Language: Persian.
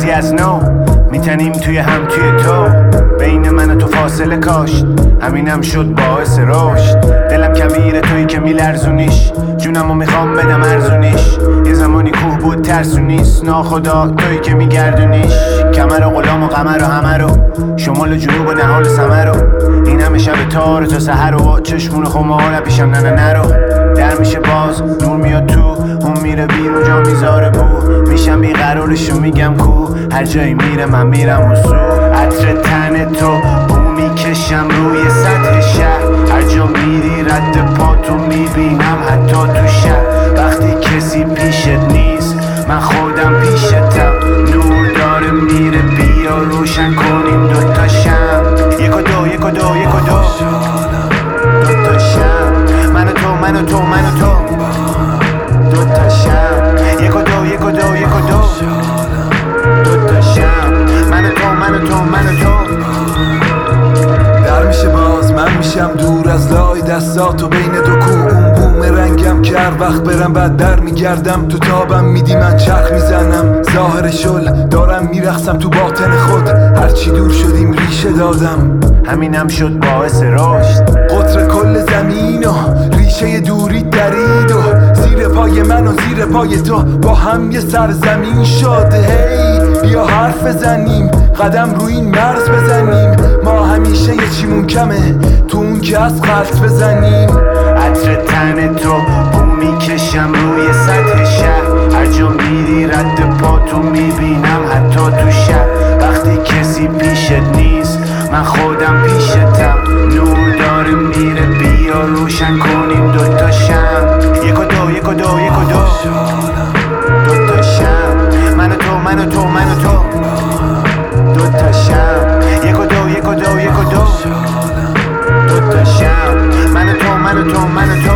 کسی از نو میتنیم توی هم توی تو، بین من و تو فاصله کاشت، همینم شد باعث رشد. دلم کبیره تویی که میلرزونیش، جونمو میخوام بدم ارزونیش. یه زمانی کوه بود ترسونیست، ناخدا تویی که میگردونیش. کمر و غلام و قمر و همه رو، شمال و جنوب و نهال سمر رو، این همه شب تار تا سحر و چشمون خمال پیشم نه نرو. در میشه باز نور میاد تو، اون میره بیرون جا میذاره بو، میشم بیقرارشو میگم کو، هر جایی میره من میرم اون سو. عطر تن تو بو میکشم روی سطح شهر، هر جا میری رد پاتو میبینم حتی تو شهر. وقتی کسی پیشت نیست من خودم پیشتم، نور داره میره بیا روشن کنیم دوتا شم. یک و دو یک و دو یک و دو دوتا شم، من و تو من و تو من و تو دوتا شم. یک و دو یک و دو یک و دو دوتا شم، من و تو من و تو من و تو. در میشه باز من میشم دور از لای دستاتو بین دو کو، اون بوم رنگم که هر وقت برم بعد در میگردم، تو تابم میدی من چرخ میزنم، ظاهر شل دارم میرخصم تو باطن خود، هرچی دور شدیم ریشه دادم، همینم شد باعث رشد. قطر کل زمین و ریشه دوری درید و زیر پای من و زیر پای تو با هم یه سرزمین شد. هی بیا حرف بزنیم، قدم روی این مرز بزنیم، ما همیشه یه چیمون کمه تو اون که از غلط بزنیم. عطر تن تو بو میکشم روی سطح شهر، هر جا میری رد پاتو میبینم حتی تو شهر. وقتی کسی پیشت نیست من خودم پیشتم، نور داره میره بیا روشن کنیم دوتا شم. یک و دو یک و دو یک و دو دوتا شم، من و تو من و تو من و تو دوتا شم. یک و دو یک و دو یک و دو دوتا شم، من و تو من و تو من و تو.